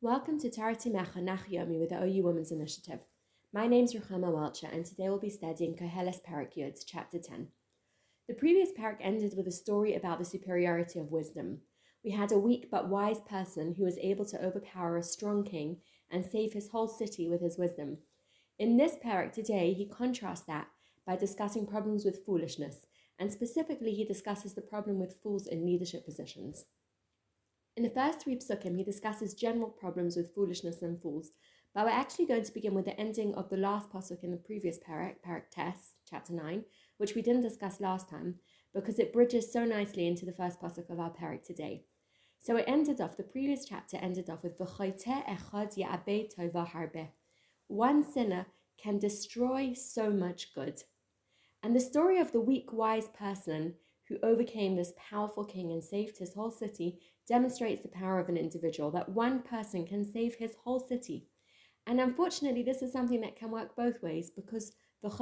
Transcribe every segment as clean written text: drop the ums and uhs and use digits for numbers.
Welcome to Tarati Mecha Nach Yomi with the OU Women's Initiative. My name's Ruchama Welcher, and today we'll be studying Koheles Parak Yud, chapter 10. The previous parak ended with a story about the superiority of wisdom. We had a weak but wise person who was able to overpower a strong king and save his whole city with his wisdom. In this parak today, he contrasts that by discussing problems with foolishness, and specifically he discusses the problem with fools in leadership positions. In the first three psukim, he discusses general problems with foolishness and fools, but we're actually going to begin with the ending of the last pasuk in the previous parak Tes, chapter 9, which we didn't discuss last time, because it bridges so nicely into the first pasuk of our parak today. So the previous chapter ended off with V'choyteh echad ya'abed tova harbe. One sinner can destroy so much good. And the story of the weak, wise person who overcame this powerful king and saved his whole city demonstrates the power of an individual, that one person can save his whole city. And unfortunately, this is something that can work both ways, because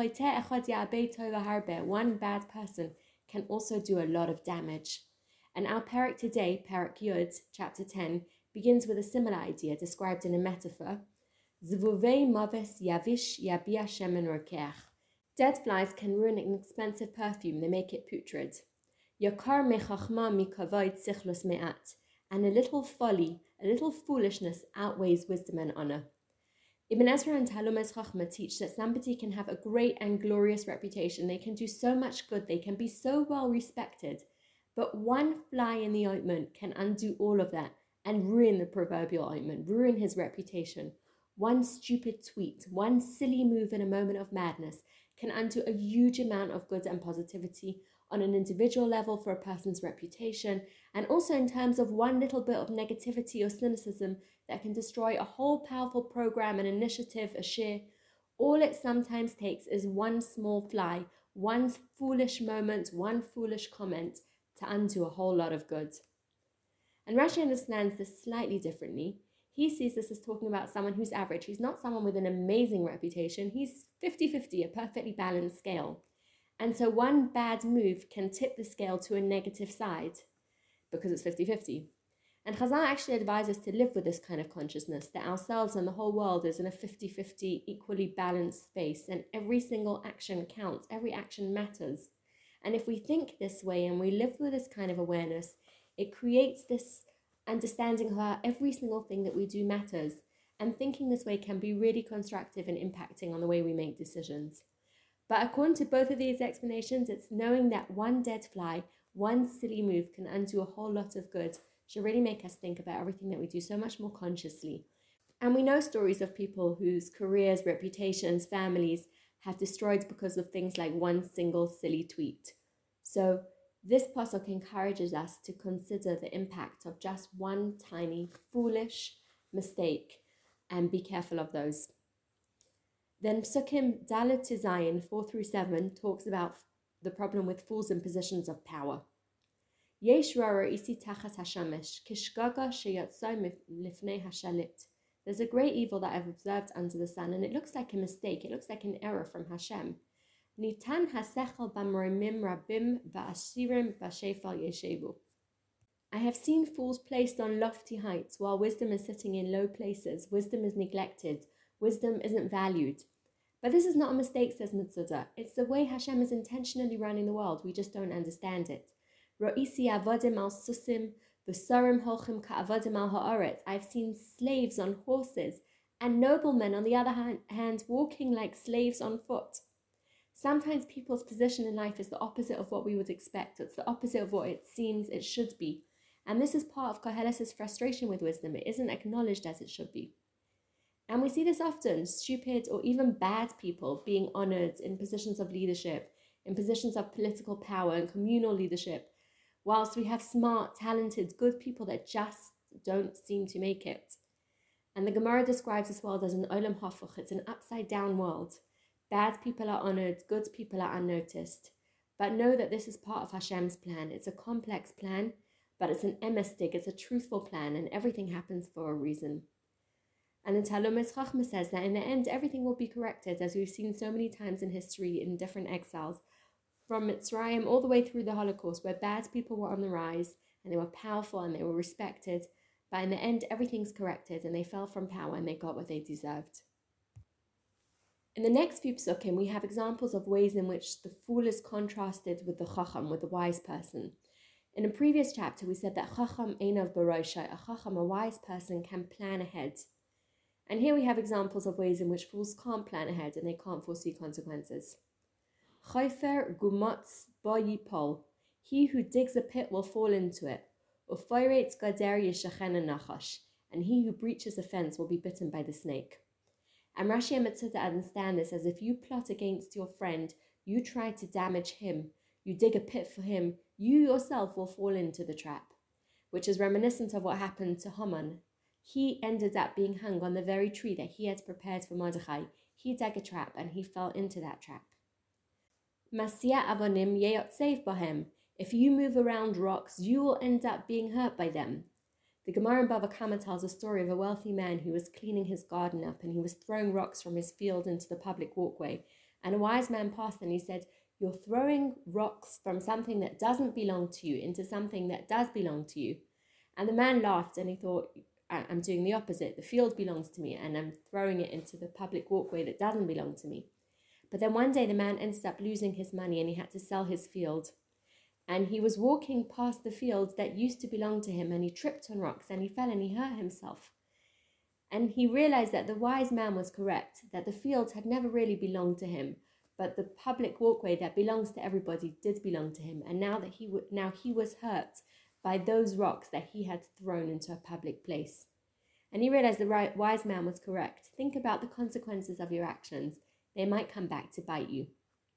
one bad person can also do a lot of damage. And our parak today, Parak Yud, chapter 10, begins with a similar idea described in a metaphor. Zvuvei maves yavish yabia shemen rokeach. Dead flies can ruin an expensive perfume, they make it putrid. Yakar mechachma mikavod sichlos me'at. And a little folly, a little foolishness outweighs wisdom and honor. Ibn Ezra and Talumes Chachma teach that somebody can have a great and glorious reputation, they can do so much good, they can be so well respected, but one fly in the ointment can undo all of that and ruin the proverbial ointment, ruin his reputation. One stupid tweet, one silly move in a moment of madness can undo a huge amount of good and positivity on an individual level for a person's reputation, and also in terms of one little bit of negativity or cynicism that can destroy a whole powerful program, an initiative, a share. All it sometimes takes is one small fly, one foolish moment, one foolish comment to undo a whole lot of good. And Rashi understands this slightly differently. He sees this as talking about someone who's average. He's not someone with an amazing reputation. He's 50-50, a perfectly balanced scale. And so one bad move can tip the scale to a negative side because it's 50-50. And Chazal actually advises us to live with this kind of consciousness, that ourselves and the whole world is in a 50-50 equally balanced space, and every single action counts, every action matters. And if we think this way and we live with this kind of awareness, it creates this understanding of how every single thing that we do matters. And thinking this way can be really constructive and impacting on the way we make decisions. But according to both of these explanations, it's knowing that one dead fly, one silly move can undo a whole lot of good, should really make us think about everything that we do so much more consciously. And we know stories of people whose careers, reputations, families have destroyed because of things like one single silly tweet. So this pasuk encourages us to consider the impact of just one tiny foolish mistake and be careful of those. Then Psukim Dalet to Zayin 4-7 talks about the problem with fools in positions of power. Yesh rara isi tachas hashamesh kishgaga sheyatzai lifnei hashalit. There's a great evil that I've observed under the sun, and it looks like a mistake. It looks like an error from Hashem. Nitan hasechel b'mroimim rabim va'ashirim b'shefal yeshevu. I have seen fools placed on lofty heights while wisdom is sitting in low places. Wisdom is neglected. Wisdom isn't valued. But this is not a mistake, says Metzudah. It's the way Hashem is intentionally running the world. We just don't understand it. Ro'isi avodim al susim, v'sarim holchim ka'avodim al ha'aretz. I've seen slaves on horses and noblemen, on the other hand, walking like slaves on foot. Sometimes people's position in life is the opposite of what we would expect. It's the opposite of what it seems it should be. And this is part of Koheles' frustration with wisdom. It isn't acknowledged as it should be. And we see this often, stupid or even bad people being honored in positions of leadership, in positions of political power and communal leadership, whilst we have smart, talented, good people that just don't seem to make it. And the Gemara describes this world as an olam hafuch. It's an upside down world. Bad people are honored, good people are unnoticed. But know that this is part of Hashem's plan. It's a complex plan, but it's an emestig, it's a truthful plan, and everything happens for a reason. And the Talumes Chachma says that in the end, everything will be corrected, as we've seen so many times in history in different exiles, from Mitzrayim all the way through the Holocaust, where bad people were on the rise, and they were powerful and they were respected. But in the end, everything's corrected and they fell from power and they got what they deserved. In the next few psukim, we have examples of ways in which the fool is contrasted with the chacham, with the wise person. In a previous chapter, we said that chacham einav baroshai, a chacham, a wise person, can plan ahead. And here we have examples of ways in which fools can't plan ahead and they can't foresee consequences. Chayfer gumotz ba yipol, he who digs a pit will fall into it. Ufayretz gader yishachena nachash, and he who breaches a fence will be bitten by the snake. And Rashi and Metzudah understand this as if you plot against your friend, you try to damage him, you dig a pit for him, you yourself will fall into the trap, which is reminiscent of what happened to Haman. He ended up being hung on the very tree that he had prepared for Mordechai. He dug a trap and he fell into that trap. Masia avonim yeyotzev bahem. If you move around rocks, you will end up being hurt by them. The Gemara in Bava Kama tells a story of a wealthy man who was cleaning his garden up and he was throwing rocks from his field into the public walkway. And a wise man passed and he said, "You're throwing rocks from something that doesn't belong to you into something that does belong to you." And the man laughed and he thought, "I'm doing the opposite. The field belongs to me and I'm throwing it into the public walkway that doesn't belong to me." But then one day the man ended up losing his money and he had to sell his field. And he was walking past the field that used to belong to him and he tripped on rocks and he fell and he hurt himself. And he realized that the wise man was correct, that the field had never really belonged to him, but the public walkway that belongs to everybody did belong to him. And now he was hurt by those rocks that he had thrown into a public place. And he realized the wise man was correct. Think about the consequences of your actions. They might come back to bite you.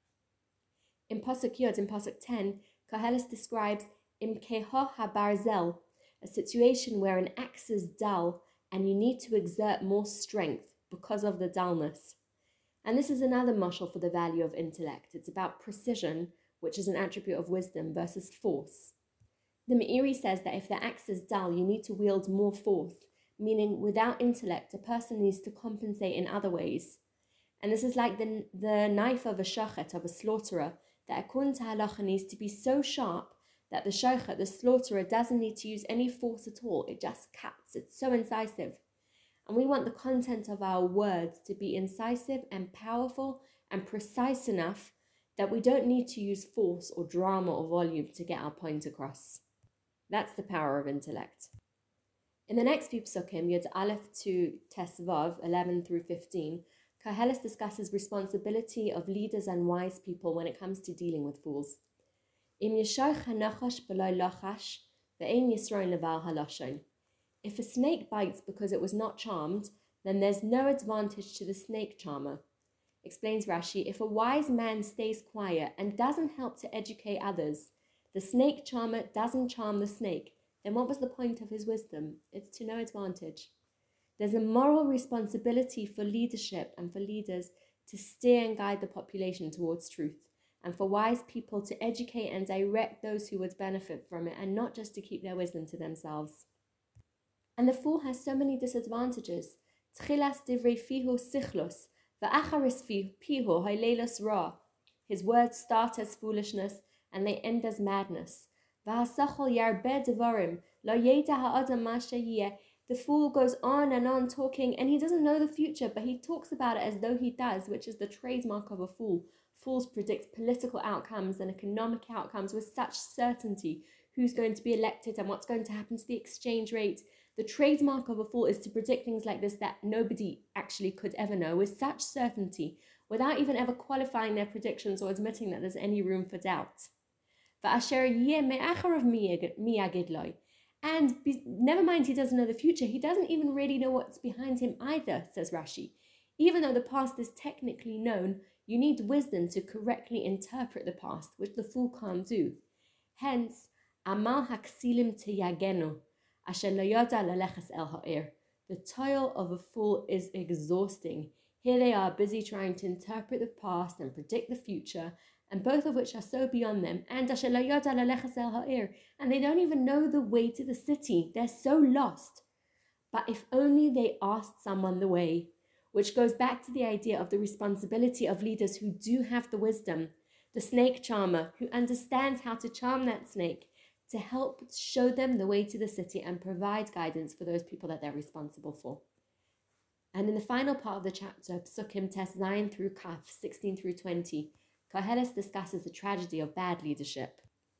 In Pasuk Yod, in Pasuk 10, Koheles describes Imkeho habarzel, a situation where an axe is dull and you need to exert more strength because of the dullness. And this is another mashal for the value of intellect. It's about precision, which is an attribute of wisdom, versus force. The Meiri says that if the axe is dull, you need to wield more force, meaning without intellect, a person needs to compensate in other ways. And this is like the knife of a shochet, of a slaughterer, that according to halacha needs to be so sharp that the shochet, the slaughterer, doesn't need to use any force at all. It just cuts. It's so incisive. And we want the content of our words to be incisive and powerful and precise enough that we don't need to use force or drama or volume to get our point across. That's the power of intellect. In the next few psukim, Yod Aleph to Tes Vav, 11 through 15, Koheles discusses responsibility of leaders and wise people when it comes to dealing with fools. Im yeshoch hanachash b'lo lachash, ve'ein yisroin levar halashon. If a snake bites because it was not charmed, then there's no advantage to the snake charmer. Explains Rashi, if a wise man stays quiet and doesn't help to educate others, the snake charmer doesn't charm the snake, then what was the point of his wisdom? It's to no advantage. There's a moral responsibility for leadership and for leaders to steer and guide the population towards truth, and for wise people to educate and direct those who would benefit from it, and not just to keep their wisdom to themselves. And the fool has so many disadvantages. Tchilas divrei fihu sichlos, va'acharis pihu hailelos ra. His words start as foolishness and they end as madness. V'hasachol yarbeh devarim, lo yeda ha'adam ma sheyeh. The fool goes on and on talking and he doesn't know the future, but he talks about it as though he does, which is the trademark of a fool. Fools predict political outcomes and economic outcomes with such certainty. Who's going to be elected and what's going to happen to the exchange rate. The trademark of a fool is to predict things like this that nobody actually could ever know with such certainty, without even ever qualifying their predictions or admitting that there's any room for doubt. And never mind he doesn't know the future, he doesn't even really know what's behind him either, says Rashi. Even though the past is technically known, you need wisdom to correctly interpret the past, which the fool can't do. Hence, Amal haksilim teyagenu, asher lo yoda laleches el ha'ir. The toil of a fool is exhausting. Here they are busy trying to interpret the past and predict the future, and both of which are so beyond them, and asher lo yoda laleches el ha'ir, and they don't even know the way to the city. They're so lost. But if only they asked someone the way, which goes back to the idea of the responsibility of leaders who do have the wisdom, the snake charmer who understands how to charm that snake, to help show them the way to the city and provide guidance for those people that they're responsible for. And in the final part of the chapter, Psukim Tes 9 through Kaf 16 through 20, Koheles discusses the tragedy of bad leadership.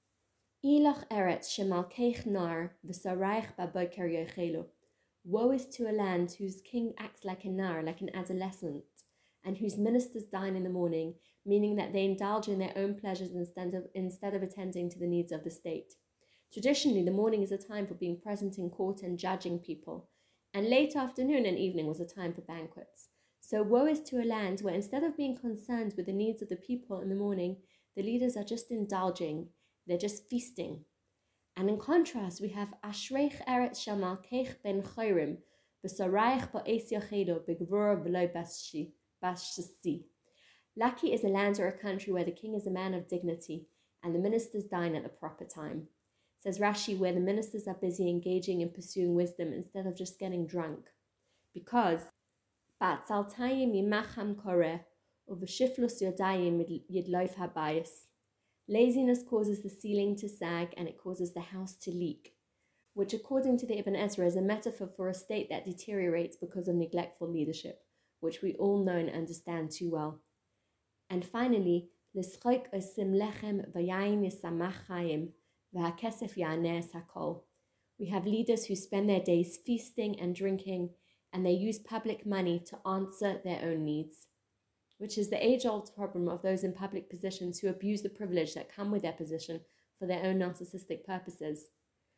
Ilach eretz shemalkeich nar v'saraich baboker yochelu. Woe is to a land whose king acts like a nar, like an adolescent, and whose ministers dine in the morning, meaning that they indulge in their own pleasures instead of attending to the needs of the state. Traditionally, the morning is a time for being present in court and judging people, and late afternoon and evening was a time for banquets. So woe is to a land where instead of being concerned with the needs of the people in the morning, the leaders are just indulging, they're just feasting. And in contrast, we have Ashreich Eretz Shamal Keich Ben Chorim, B'Saraich Ba'es Yochelo, B'Gvura V'Lo Bashsi. Lucky is a land or a country where the king is a man of dignity, and the ministers dine at the proper time. Says Rashi, where the ministers are busy engaging in pursuing wisdom instead of just getting drunk. Because Ba'atzaltayim Yimacham Koreh, Uv'Shiflus Yodayim Yidloif Habayis. Laziness causes the ceiling to sag and it causes the house to leak, which according to the Ibn Ezra is a metaphor for a state that deteriorates because of neglectful leadership, which we all know and understand too well. And finally, L'schok osim lechem v'yayin yisamach chayim v'hakesef ya'aneh es hakol. We have leaders who spend their days feasting and drinking, and they use public money to answer their own needs, which is the age-old problem of those in public positions who abuse the privilege that come with their position for their own narcissistic purposes.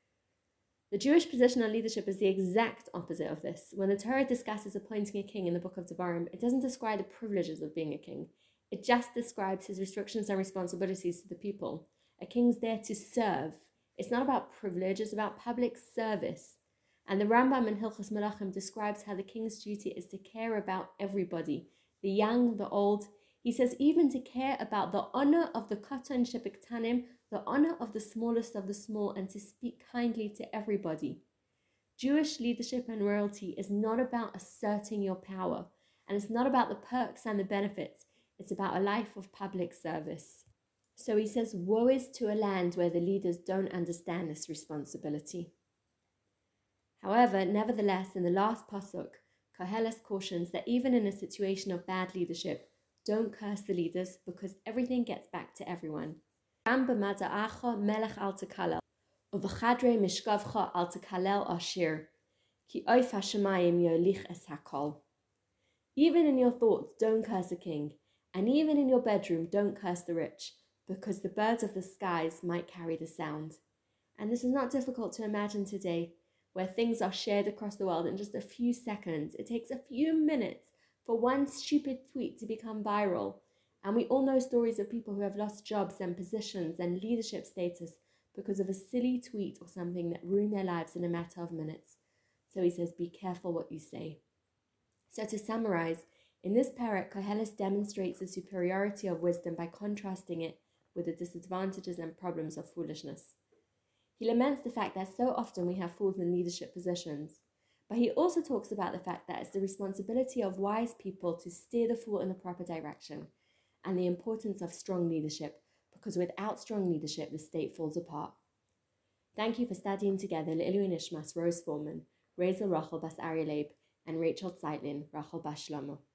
The Jewish position on leadership is the exact opposite of this. When the Torah discusses appointing a king in the book of Devarim, it doesn't describe the privileges of being a king. It just describes his restrictions and responsibilities to the people. A king's there to serve. It's not about privilege, it's about public service. And the Rambam in Hilchos Melachim describes how the king's duty is to care about everybody, the young, the old. He says even to care about the honor of the Katan Shebektanim, the honor of the smallest of the small, and to speak kindly to everybody. Jewish leadership and royalty is not about asserting your power, and it's not about the perks and the benefits. It's about a life of public service. So he says, woe is to a land where the leaders don't understand this responsibility. However, nevertheless, in the last pasuk, Koheles cautions that even in a situation of bad leadership, don't curse the leaders because everything gets back to everyone. Even in your thoughts, don't curse a king, and even in your bedroom, don't curse the rich, because the birds of the skies might carry the sound. And this is not difficult to imagine today, where things are shared across the world in just a few seconds. It takes a few minutes for one stupid tweet to become viral. And we all know stories of people who have lost jobs and positions and leadership status because of a silly tweet or something that ruined their lives in a matter of minutes. So he says, be careful what you say. So to summarize, in this parak, Koheles demonstrates the superiority of wisdom by contrasting it with the disadvantages and problems of foolishness. He laments the fact that so often we have fools in leadership positions, but he also talks about the fact that it's the responsibility of wise people to steer the fool in the proper direction, and the importance of strong leadership, because without strong leadership, the state falls apart. Thank you for studying together Le'ilui Nishmas Rose Foreman, Rachel Rachel Bas Aryeh Leib, and Rachel Zeitlin Rachel Bas Shlomo.